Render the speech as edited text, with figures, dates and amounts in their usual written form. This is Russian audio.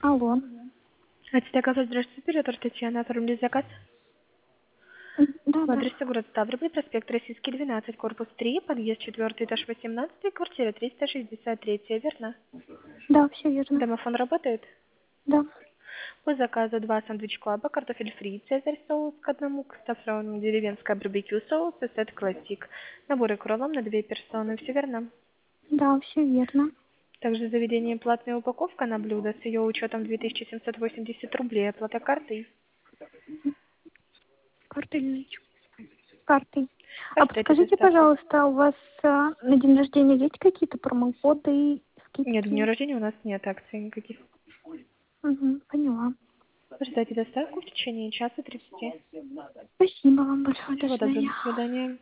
Алло. От тебя оказывается, здравствуйте, оператор Татьяна, оформили заказ Да, в да. адресе город Ставрополь, проспект Российский, 12, корпус 3, подъезд 4, этаж 18, квартира 363, верно? Да, все верно. Домофон работает? Да. По заказу 2 сэндвич клаба, картофель фри, цезарь соус к одному, к сафрону, деревенское барбекю соус и сет классик. Наборы кролом на 2 персоны, все верно? Да, все верно. Также в заведении платная упаковка на блюдо с ее учетом 2780 рублей, оплата картой. Картой или картой. А Карта это подскажите, доставка. пожалуйста, у вас на день рождения есть какие-то промокоды, Нет, к дню скидки? рождения у нас нет акций никаких. Угу, поняла. Ждайте доставку в течение часа 30. Спасибо вам большое. До Всего доброго, свидания. до свидания.